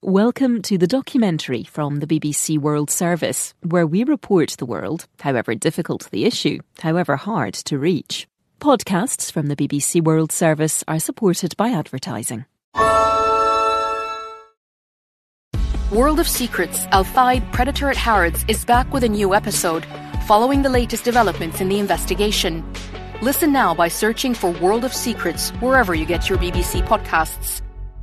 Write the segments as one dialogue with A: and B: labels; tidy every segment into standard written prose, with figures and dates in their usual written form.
A: Welcome to the documentary from the BBC World Service, where we report the world, however difficult the issue, however hard to reach. Podcasts from the BBC World Service are supported by advertising.
B: World of Secrets, Al-Fayed Predator at Harrods is back with a new episode, following the latest developments in the investigation. Listen now by searching for World of Secrets wherever you get your BBC podcasts.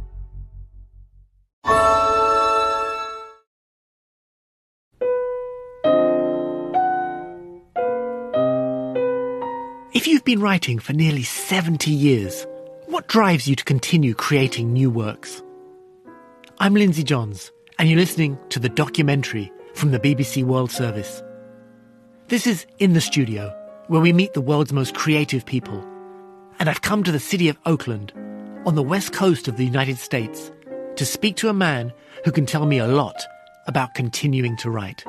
C: If you've been writing for nearly 70 years, what drives you to continue creating new works? I'm Lindsay Johns, and you're listening to the documentary from the BBC World Service. This is In the Studio, where we meet the world's most creative people. And I've come to the city of Oakland, on the west coast of the United States, to speak to a man who can tell me a lot about continuing to write.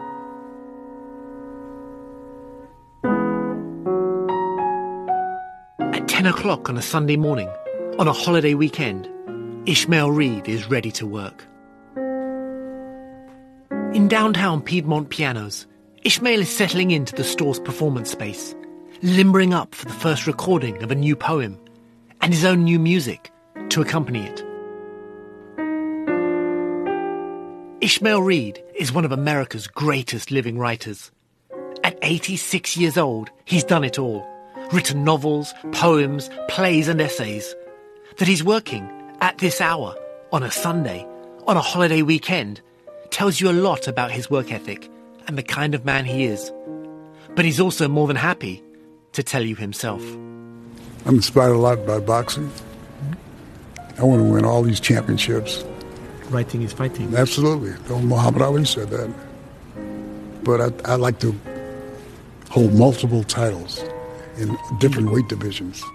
C: At 10 o'clock on a Sunday morning, on a holiday weekend, Ishmael Reed is ready to work. In downtown Piedmont Pianos, Ishmael is settling into the store's performance space, limbering up for the first recording of a new poem and his own new music to accompany it. Ishmael Reed is one of America's greatest living writers. At 86 years old, he's done it all. Written novels, poems, plays and essays. That he's working at this hour, on a Sunday, on a holiday weekend, tells you a lot about his work ethic and the kind of man he is. But he's also more than happy to tell you himself.
D: I'm inspired a lot by boxing. I want to win all these championships.
C: Writing is fighting.
D: Absolutely. Muhammad Ali said that. But I like to hold multiple titles in different weight divisions.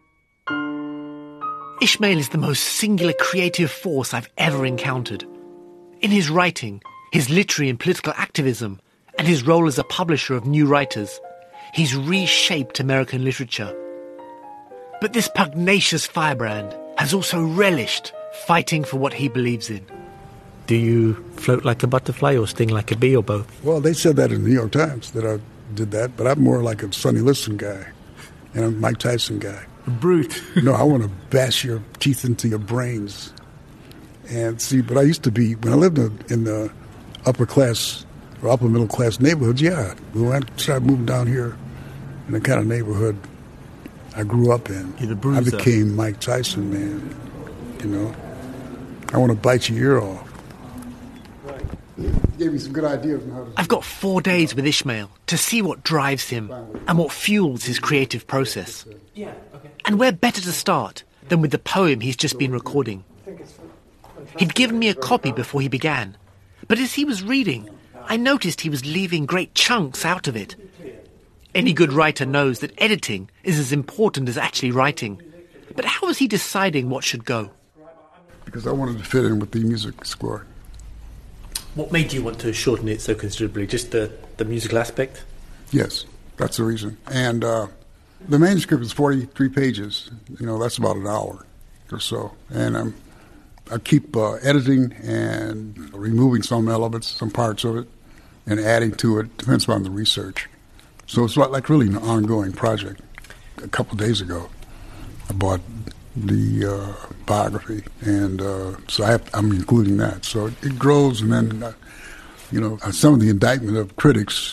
C: Ishmael is the most singular creative force I've ever encountered. In his writing, his literary and political activism, and his role as a publisher of new writers, he's reshaped American literature. But this pugnacious firebrand has also relished fighting for what he believes in. Do you float like a butterfly or sting like a bee, or both?
D: Well, they said that in the New York Times that I did that, but I'm more like a Sonny Liston guy and a Mike Tyson guy.
C: A brute.
D: No, I want to bash your teeth into your brains. And see, but I used to be, when I lived in the upper class or upper middle class neighborhoods, yeah. When I started moving down here in the kind of neighborhood I grew up in,
C: you're the bruiser.
D: I became Mike Tyson, man. You know, I want to bite your ear off. Gave me some good ideas on how to.
C: I've got 4 days with Ishmael to see what drives him and what fuels his creative process. Yeah, okay. And where better to start than with the poem he's just been recording. He'd given me a copy before he began, but as he was reading, I noticed he was leaving great chunks out of it. Any good writer knows that editing is as important as actually writing. But how was he deciding what should go?
D: Because I wanted to fit in with the music score.
C: What made you want to shorten it so considerably? Just the musical aspect?
D: Yes, that's the reason. And the manuscript is 43 pages. You know, that's about an hour or so. And I keep editing and removing some elements, some parts of it, and adding to it. Depends on the research. So it's like really an ongoing project. A couple of days ago, I bought the biography, and so I'm including that. So it grows, and then, some of the indictment of critics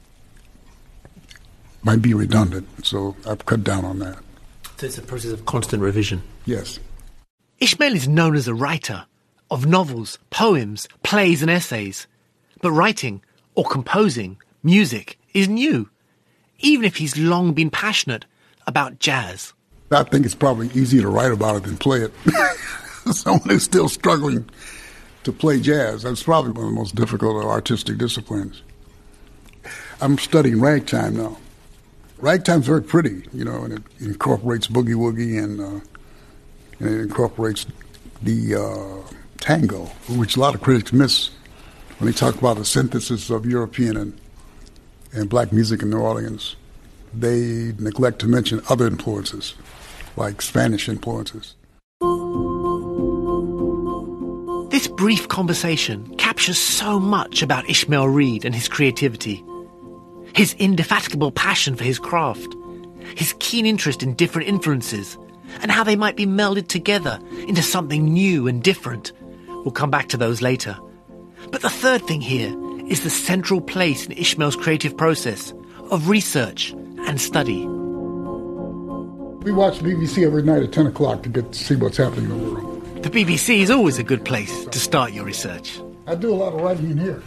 D: might be redundant, so I've cut down on that.
C: So it's a process of constant revision?
D: Yes.
C: Ishmael is known as a writer of novels, poems, plays and essays. But writing, or composing, music is new, even if he's long been passionate about jazz.
D: I think it's probably easier to write about it than play it. Someone who's still struggling to play jazz, that's probably one of the most difficult of artistic disciplines. I'm studying ragtime now. Ragtime's very pretty, and it incorporates boogie-woogie and it incorporates the tango, which a lot of critics miss when they talk about the synthesis of European and black music in New Orleans. They neglect to mention other influences, like Spanish influences.
C: This brief conversation captures so much about Ishmael Reed and his creativity. His indefatigable passion for his craft, his keen interest in different influences, and how they might be melded together into something new and different. We'll come back to those later. But the third thing here is the central place in Ishmael's creative process of research and study.
D: We watch BBC every night at 10 o'clock to get to see what's happening in the world.
C: The BBC is always a good place to start your research.
D: I do a lot of writing in here.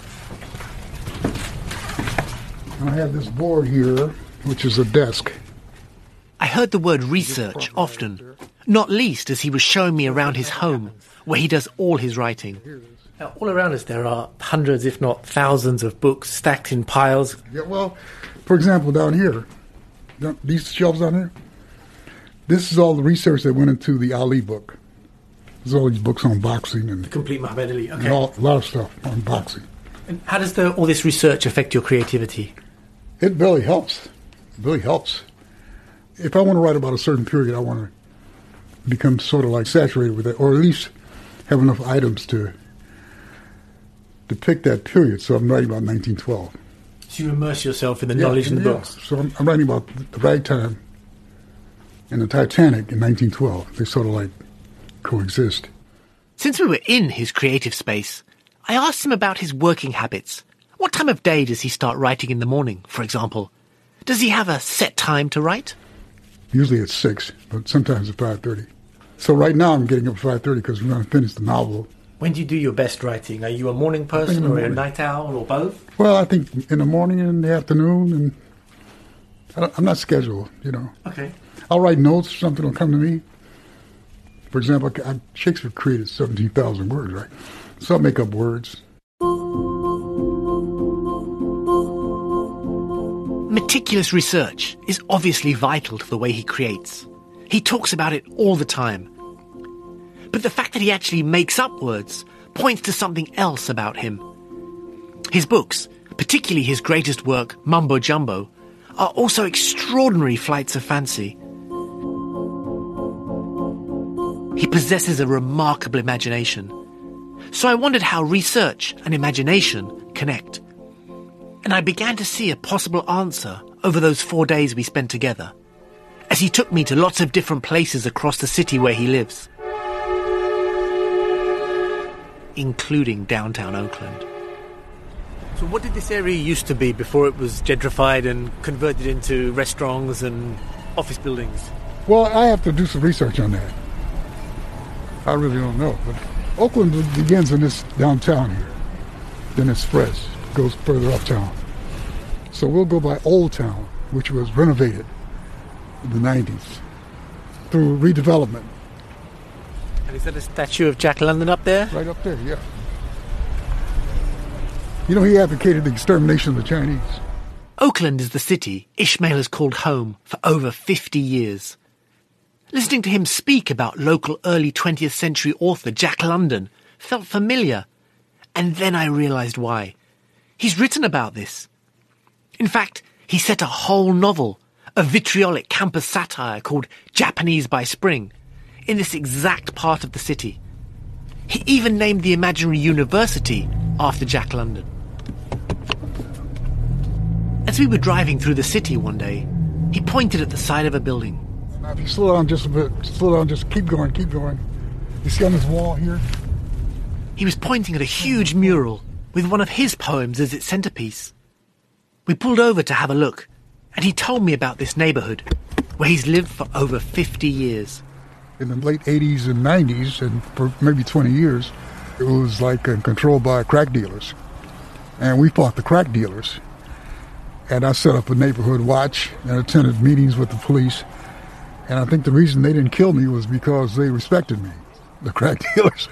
D: And I have this board here, which is a desk.
C: I heard the word research often, not least as he was showing me around his home, where he does all his writing. Now, all around us there are hundreds, if not thousands, of books stacked in piles.
D: Yeah, well, for example, down here, these shelves down here, this is all the research that went into the Ali book. There's all these books on boxing and
C: The Complete Muhammad Ali, okay.
D: and a lot of stuff on boxing.
C: And how does all this research affect your creativity?
D: It really helps. It really helps. If I want to write about a certain period, I want to become sort of like saturated with it, or at least have enough items to depict that period. So I'm writing about 1912.
C: So you immerse yourself in the knowledge in the books.
D: So I'm writing about the ragtime and the Titanic in 1912. They sort of like coexist.
C: Since we were in his creative space, I asked him about his working habits. What time of day does he start writing in the morning, for example? Does he have a set time to write?
D: Usually at 6, but sometimes at 5:30. So right now I'm getting up at 5:30 because we're going to finish the novel.
C: When do you do your best writing? Are you a morning person or a night owl or both?
D: Well, I think in the morning and in the afternoon, and I'm not scheduled, you know.
C: Okay.
D: I'll write notes, something will come to me. For example, Shakespeare created 17,000 words, right? So I'll make up words.
C: Meticulous research is obviously vital to the way he creates. He talks about it all the time. But the fact that he actually makes up words points to something else about him. His books, particularly his greatest work, Mumbo Jumbo, are also extraordinary flights of fancy. He possesses a remarkable imagination. So I wondered how research and imagination connect. And I began to see a possible answer over those 4 days we spent together, as he took me to lots of different places across the city where he lives, including downtown Oakland. So what did this area used to be before it was gentrified and converted into restaurants and office buildings?
D: Well, I have to do some research on that. I really don't know. But Oakland begins in this downtown here. Then it spreads, goes further uptown. So we'll go by Old Town, which was renovated in the 90s through redevelopment.
C: And is that a statue of Jack London up there?
D: Right up there, yeah. You know, he advocated the extermination of the Chinese.
C: Oakland is the city Ishmael has called home for over 50 years. Listening to him speak about local early 20th century author Jack London felt familiar. And then I realised why. He's written about this. In fact, he set a whole novel, a vitriolic campus satire called Japanese by Spring, in this exact part of the city. He even named the imaginary university after Jack London. As we were driving through the city one day, he pointed at the side of a building.
D: Now, if you slow down just a bit, just keep going. You see on this wall here?
C: He was pointing at a huge mural with one of his poems as its centerpiece. We pulled over to have a look, and he told me about this neighborhood, where he's lived for over 50 years.
D: In the late 80s and 90s, and for maybe 20 years, it was like controlled by crack dealers. And we fought the crack dealers. And I set up a neighborhood watch and attended meetings with the police. And I think the reason they didn't kill me was because they respected me, the crack dealers.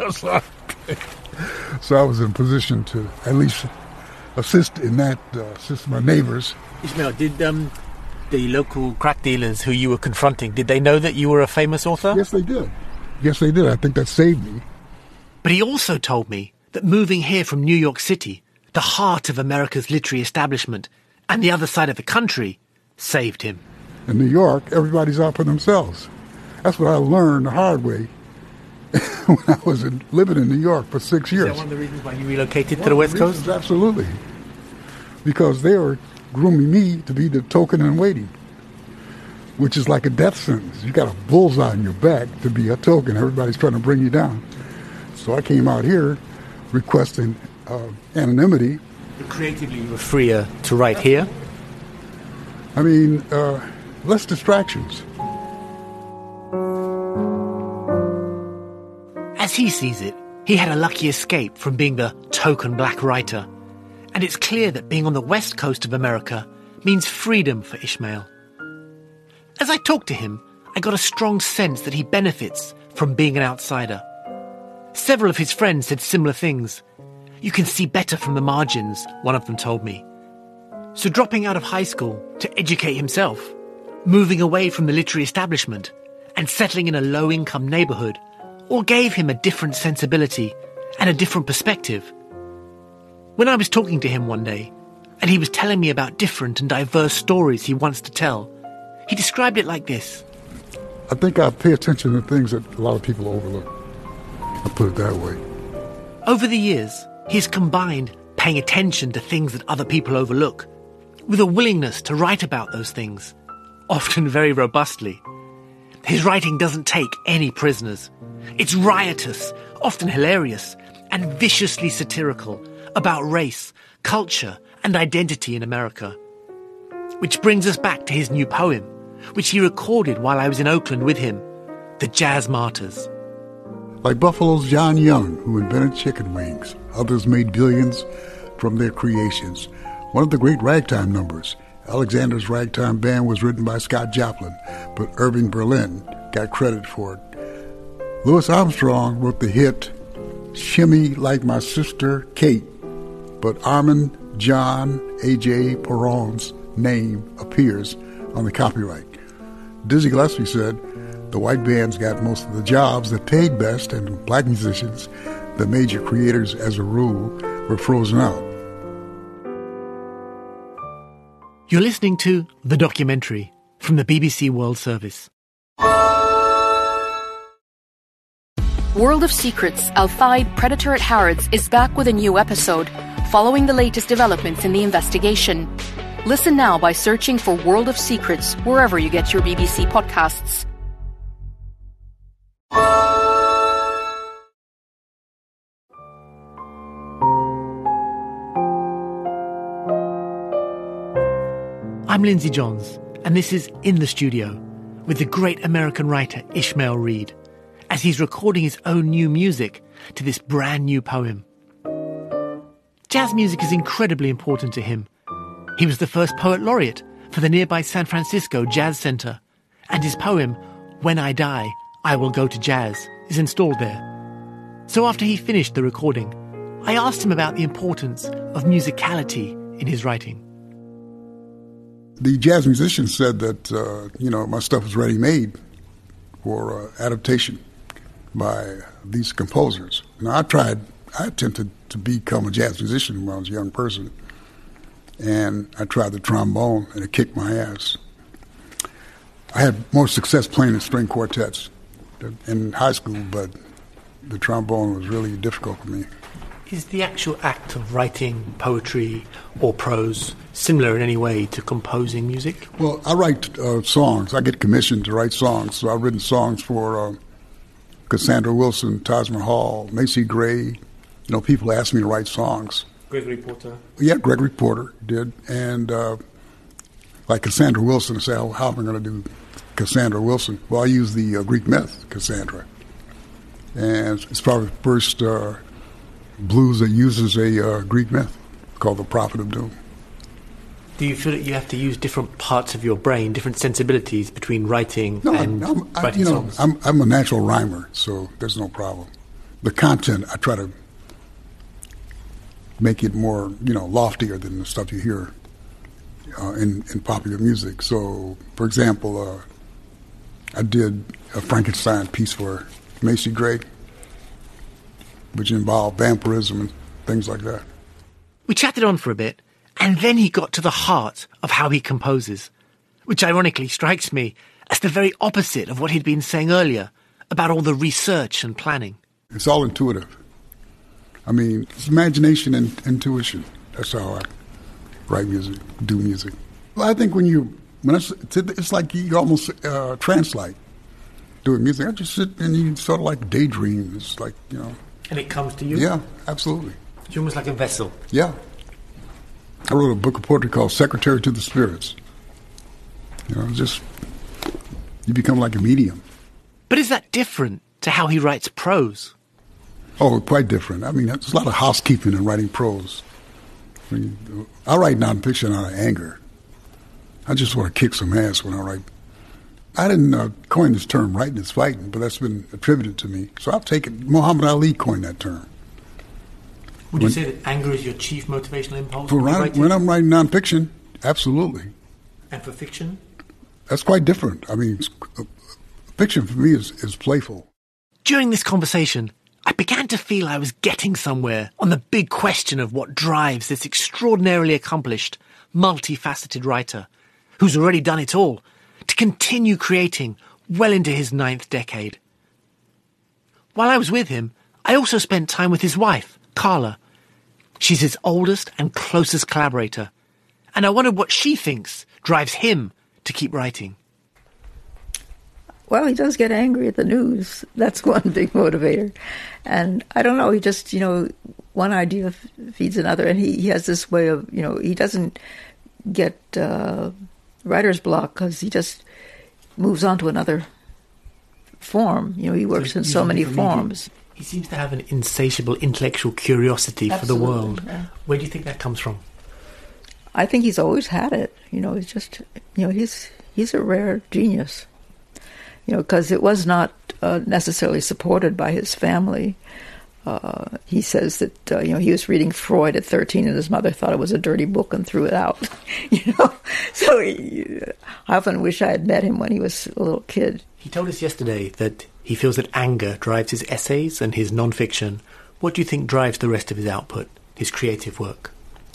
D: So I was in a position to at least assist in that, assist my neighbors.
C: Ishmael, did the local crack dealers who you were confronting, did they know that you were a famous author?
D: Yes, they did. I think that saved me.
C: But he also told me that moving here from New York City, the heart of America's literary establishment, and the other side of the country, saved him.
D: In New York, everybody's out for themselves. That's what I learned the hard way when I was living in New York for 6 years.
C: Is that one of the reasons why you relocated to the West Coast?
D: Absolutely. Because they were grooming me to be the token in waiting, which is like a death sentence. You got a bullseye on your back to be a token. Everybody's trying to bring you down. So I came out here requesting anonymity.
C: But creatively, you were freer to write here?
D: I mean, less distractions.
C: As he sees it, he had a lucky escape from being the token black writer. And it's clear that being on the west coast of America means freedom for Ishmael. As I talked to him, I got a strong sense that he benefits from being an outsider. Several of his friends said similar things. You can see better from the margins, one of them told me. So dropping out of high school to educate himself, moving away from the literary establishment, and settling in a low-income neighbourhood all gave him a different sensibility and a different perspective. When I was talking to him one day, and he was telling me about different and diverse stories he wants to tell, he described it like this.
D: I think I pay attention to things that a lot of people overlook. I'll put it that way.
C: Over the years, he's combined paying attention to things that other people overlook with a willingness to write about those things, often very robustly. His writing doesn't take any prisoners. It's riotous, often hilarious, and viciously satirical about race, culture, and identity in America. Which brings us back to his new poem, which he recorded while I was in Oakland with him, The Jazz Martyrs.
D: Like Buffalo's John Young, who invented chicken wings, others made billions from their creations. One of the great ragtime numbers, Alexander's Ragtime Band, was written by Scott Joplin, but Irving Berlin got credit for it. Louis Armstrong wrote the hit Shimmy Like My Sister Kate, but Armand John A.J. Perron's name appears on the copyright. Dizzy Gillespie said, the white bands got most of the jobs that paid best, and black musicians, the major creators as a rule, were frozen out.
C: You're listening to The Documentary from the BBC World Service.
B: World of Secrets, Al-Fayed Predator at Harrods is back with a new episode, following the latest developments in the investigation. Listen now by searching for World of Secrets wherever you get your BBC podcasts.
C: I'm Lindsay Johns, and this is In the Studio with the great American writer Ishmael Reed, as he's recording his own new music to this brand new poem. Jazz music is incredibly important to him. He was the first poet laureate for the nearby San Francisco Jazz Center, and his poem, When I Die, I Will Go to Jazz, is installed there. So after he finished the recording, I asked him about the importance of musicality in his writing.
D: The jazz musician said that, my stuff was ready-made for adaptation by these composers. Now, I attempted to become a jazz musician when I was a young person, and I tried the trombone, and it kicked my ass. I had more success playing in string quartets in high school, but the trombone was really difficult for me.
C: Is the actual act of writing poetry or prose similar in any way to composing music?
D: Well, I write songs. I get commissioned to write songs. So I've written songs for Cassandra Wilson, Taj Mahal, Macy Gray. People ask me to write songs.
C: Gregory Porter?
D: Yeah, Gregory Porter did. And like Cassandra Wilson, I say, how am I going to do Cassandra Wilson? Well, I use the Greek myth, Cassandra. And it's probably the first blues that uses a Greek myth called the Prophet of Doom.
C: Do you feel that you have to use different parts of your brain, different sensibilities between writing and writing songs?
D: I'm a natural rhymer, so there's no problem. The content, I try to make it more, loftier than the stuff you hear in popular music. So, for example, I did a Frankenstein piece for Macy Gray, which involved vampirism and things like that.
C: We chatted on for a bit, and then he got to the heart of how he composes, which ironically strikes me as the very opposite of what he'd been saying earlier about all the research and planning.
D: It's all intuitive. I mean, it's imagination and intuition. That's how I write music, do music. Well, I think when it's like you almost translate doing music. I just sit and you sort of like daydream. It's like,
C: And it comes to you?
D: Yeah, absolutely.
C: It's almost like a vessel.
D: Yeah. I wrote a book of poetry called Secretary to the Spirits. You become like a medium.
C: But is that different to how he writes prose?
D: Oh, quite different. I mean, there's a lot of housekeeping in writing prose. I write nonfiction out of anger. I just want to kick some ass when I write. I didn't coin this term, writing is fighting, but that's been attributed to me. So I'll take it. Muhammad Ali coined that term.
C: Would you say that anger is your chief motivational impulse?
D: When I'm writing nonfiction, absolutely.
C: And for fiction?
D: That's quite different. I mean, fiction for me is playful.
C: During this conversation, I began to feel I was getting somewhere on the big question of what drives this extraordinarily accomplished, multifaceted writer, who's already done it all, to continue creating well into his 9th decade. While I was with him, I also spent time with his wife, Carla. She's his oldest and closest collaborator, and I wondered what she thinks drives him to keep writing.
E: Well, he does get angry at the news. That's one big motivator. And I don't know, he just, one idea feeds another, and he has this way of, he doesn't get writer's block because he just moves on to another form. He works in so many forms.
C: He seems to have an insatiable intellectual curiosity for the world. Yeah. Where do you think that comes from?
E: I think he's always had it. He's just, he's a rare genius. Because it was not necessarily supported by his family. He says that, he was reading Freud at 13 and his mother thought it was a dirty book and threw it out. So I often wish I had met him when he was a little kid.
C: He told us yesterday that he feels that anger drives his essays and his non-fiction. What do you think drives the rest of his output, his creative work?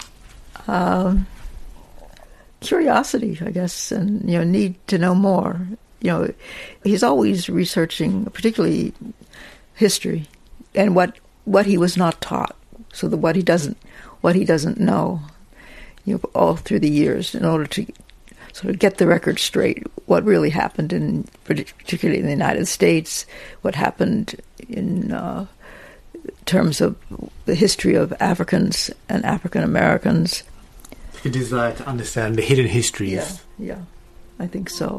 E: Curiosity, I guess, and, need to know more. He's always researching, particularly history, and what he was not taught, so that what he doesn't know, all through the years, in order to sort of get the record straight, what really happened particularly in the United States, what happened in terms of the history of Africans and African Americans.
C: The desire to understand the hidden histories.
E: Yeah, I think so.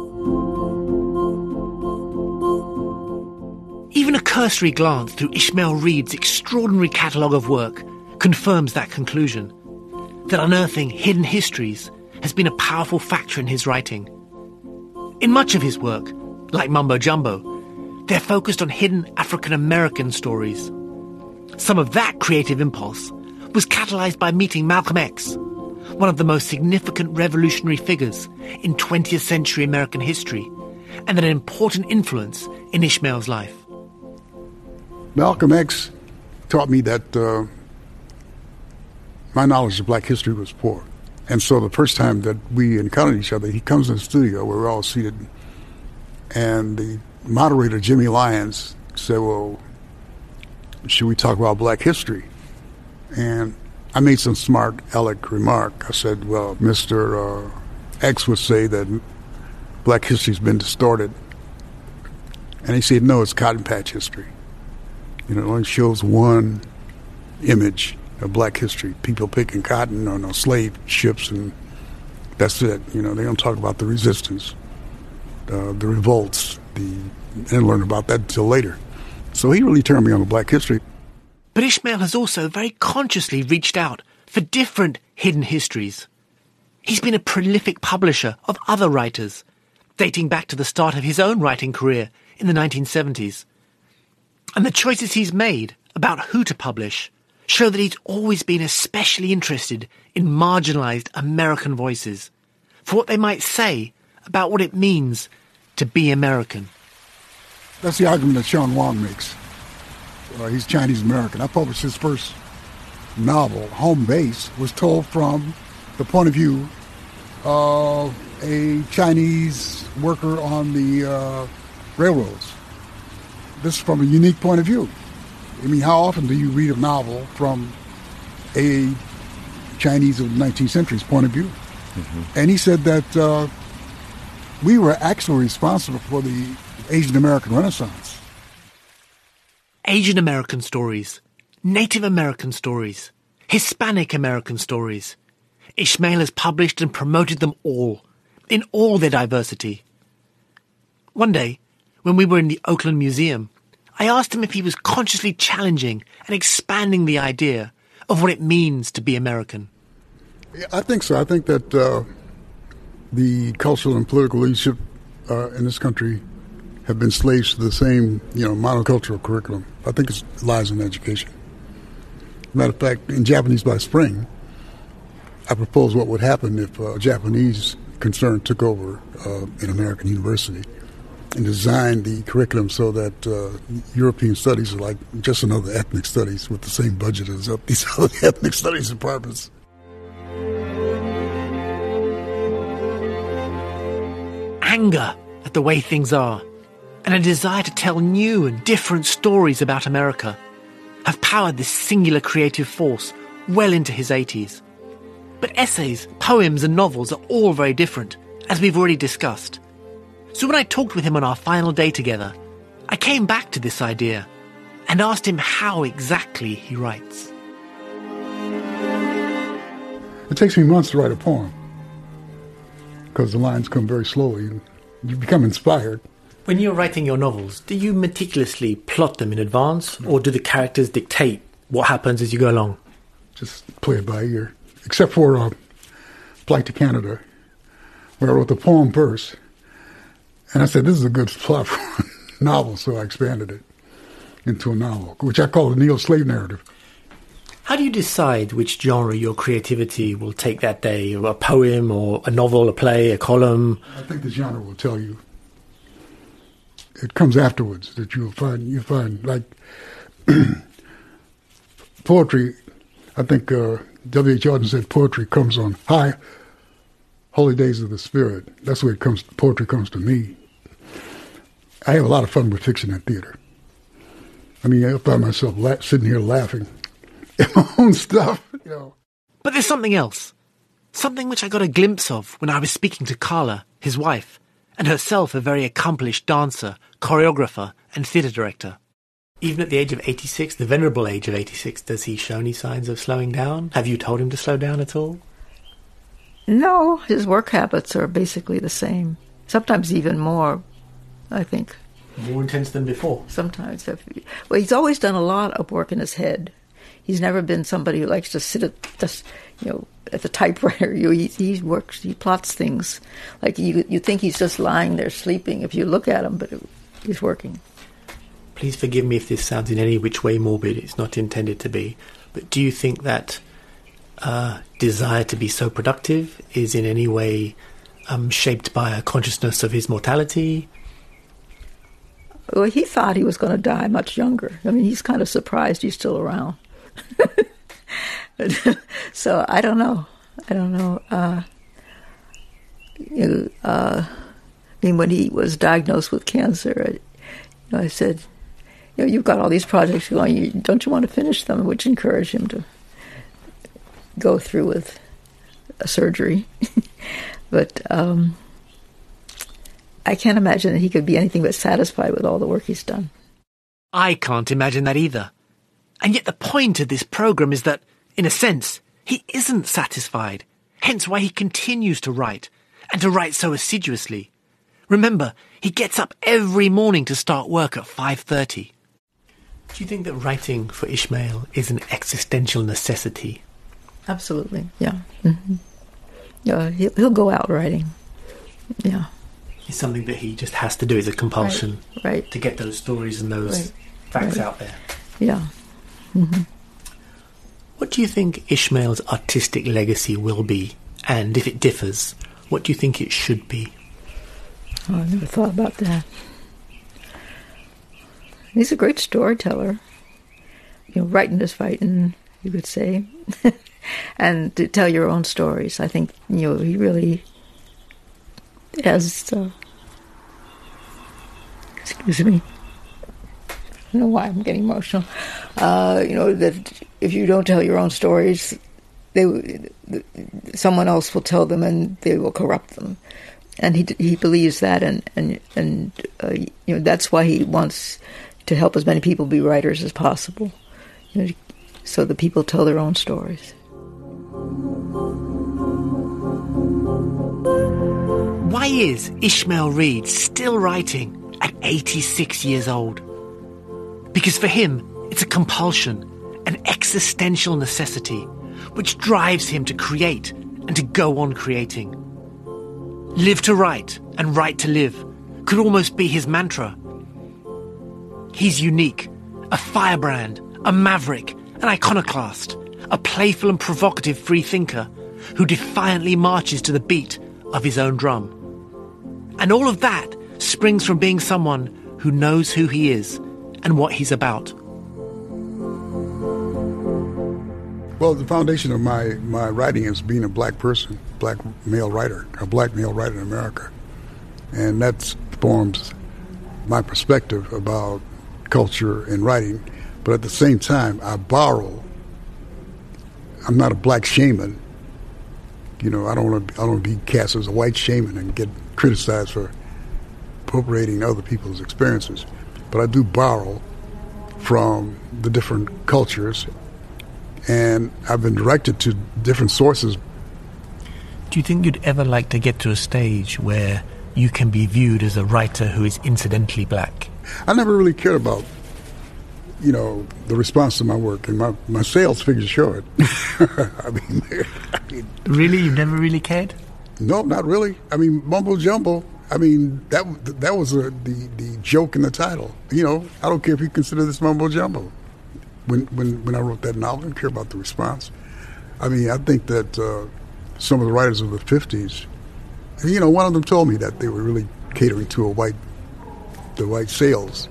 C: Even a cursory glance through Ishmael Reed's extraordinary catalogue of work confirms that conclusion, that unearthing hidden histories has been a powerful factor in his writing. In much of his work, like Mumbo Jumbo, they're focused on hidden African-American stories. Some of that creative impulse was catalysed by meeting Malcolm X, one of the most significant revolutionary figures in 20th century American history, and an important influence in Ishmael's life.
D: Malcolm X taught me that my knowledge of black history was poor. And so the first time that we encountered each other, he comes in the studio where we're all seated, and the moderator, Jimmy Lyons, said, well, should we talk about black history? And I made some smart aleck remark. I said, well, Mr. X would say that black history's been distorted. And he said, no, it's cotton patch history. It only shows one image of black history, people picking cotton on slave ships, and that's it. They don't talk about the resistance, the revolts, and learn about that until later. So he really turned me on to black history.
C: But Ishmael has also very consciously reached out for different hidden histories. He's been a prolific publisher of other writers, dating back to the start of his own writing career in the 1970s. And the choices he's made about who to publish show that he's always been especially interested in marginalised American voices, for what they might say about what it means to be American.
D: That's the argument that Sean Wang makes. He's Chinese-American. I published his first novel, Home Base, was told from the point of view of a Chinese worker on the railroads. This is from a unique point of view. I mean, how often do you read a novel from a Chinese of the 19th century's point of view? Mm-hmm. And he said that we were actually responsible for the Asian American Renaissance.
C: Asian American stories, Native American stories, Hispanic American stories. Ishmael has published and promoted them all, in all their diversity. One day, when we were in the Oakland Museum, I asked him if he was consciously challenging and expanding the idea of what it means to be American.
D: Yeah, I think so. I think that the cultural and political leadership in this country have been slaves to the same, monocultural curriculum. I think it lies in education. Matter of fact, in Japanese by Spring, I proposed what would happen if a Japanese concern took over an American university and designed the curriculum so that European studies are like just another ethnic studies with the same budget as these other ethnic studies departments.
C: Anger at the way things are, and a desire to tell new and different stories about America have powered this singular creative force well into his 80s. But essays, poems and novels are all very different, as we've already discussed. So when I talked with him on our final day together, I came back to this idea and asked him how exactly he writes.
D: It takes me months to write a poem because the lines come very slowly and you become inspired.
C: When you're writing your novels, do you meticulously plot them in advance, or do the characters dictate what happens as you go along?
D: Just play it by ear. Except for Flight to Canada, where I wrote the poem first. And I said, this is a good plot for a novel, so I expanded it into a novel, which I call the neo-slave narrative.
C: How do you decide which genre your creativity will take that day? A poem, or a novel, a play, a column?
D: I think the genre will tell you. It comes afterwards that you find like poetry. I think W.H. Auden said poetry comes on high holy days of the spirit. That's the way poetry comes to me. I have a lot of fun with fiction and theater. I mean, I find myself sitting here laughing at my own stuff,
C: But there's something else. Something which I got a glimpse of when I was speaking to Carla, his wife, and herself a very accomplished dancer, choreographer, and theatre director. Even at the age of 86, the venerable age of 86, does he show any signs of slowing down? Have you told him to slow down at all?
E: No, his work habits are basically the same. Sometimes even more, I think.
C: More intense than before?
E: Sometimes. Well, he's always done a lot of work in his head. He's never been somebody who likes to sit at the typewriter. He works, he plots things. Like you think he's just lying there sleeping if you look at him, but he's working.
C: Please forgive me if this sounds in any which way morbid. It's not intended to be. But do you think that desire to be so productive is in any way shaped by a consciousness of his mortality?
E: Well, he thought he was going to die much younger. I mean, he's kind of surprised he's still around. So I don't know. I mean, when he was diagnosed with cancer, I said, you've got all these projects going. Don't you want to finish them? Which encouraged him to go through with a surgery. But I can't imagine that he could be anything but satisfied with all the work he's done.
C: I can't imagine that either. And yet the point of this program is that, in a sense, he isn't satisfied, hence why he continues to write, and to write so assiduously. Remember, he gets up every morning to start work at 5:30. Do you think that writing for Ishmael is an existential necessity?
E: Absolutely, yeah. Mm-hmm. Yeah, he'll go out writing, yeah.
C: It's something that he just has to do as a compulsion,
E: right.
C: To get those stories and those facts out there.
E: Yeah. Mm-hmm.
C: What do you think Ishmael's artistic legacy will be? And if it differs, what do you think it should be?
E: Oh, I never thought about that. He's a great storyteller. Writing is fighting, you could say. And to tell your own stories. I think, he really has... excuse me. don't know why I'm getting emotional. That if you don't tell your own stories, someone else will tell them, and they will corrupt them. And he believes that, and that's why he wants to help as many people be writers as possible, so that people tell their own stories.
C: Why is Ishmael Reed still writing at 86 years old? Because for him, it's a compulsion, an existential necessity, which drives him to create and to go on creating. Live to write and write to live could almost be his mantra. He's unique, a firebrand, a maverick, an iconoclast, a playful and provocative freethinker who defiantly marches to the beat of his own drum. And all of that springs from being someone who knows who he is and what he's about.
D: Well, the foundation of my writing is being a black person, a black male writer in America. And that forms my perspective about culture and writing. But at the same time, I'm not a black shaman. I don't want to be cast as a white shaman and get criticized for appropriating other people's experiences. But I do borrow from the different cultures, and I've been directed to different sources.
C: Do you think you'd ever like to get to a stage where you can be viewed as a writer who is incidentally black?
D: I never really cared about, the response to my work, and my sales figures show it. I mean,
C: really? You've never really cared?
D: No, not really. I mean, Mumbo Jumbo, that was the joke in the title. I don't care if you consider this Mumbo Jumbo. When I wrote that novel, I didn't care about the response. I think that some of the writers of the 50s, one of them told me that they were really catering to the white sales.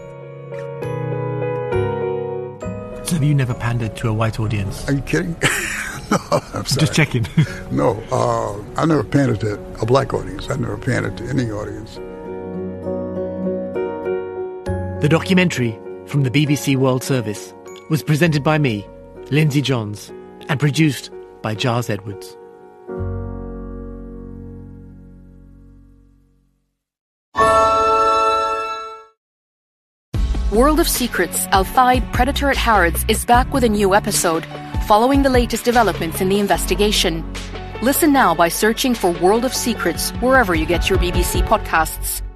C: So have you never pandered to a white audience?
D: Are you kidding? No, I'm sorry.
C: Just checking.
D: No, I never pandered to a black audience. I never pandered to any audience.
C: The documentary from the BBC World Service was presented by me, Lindsay Johns, and produced by Giles Edwards.
B: World of Secrets, Al-Fayed Predator at Harrods is back with a new episode, following the latest developments in the investigation. Listen now by searching for World of Secrets wherever you get your BBC podcasts.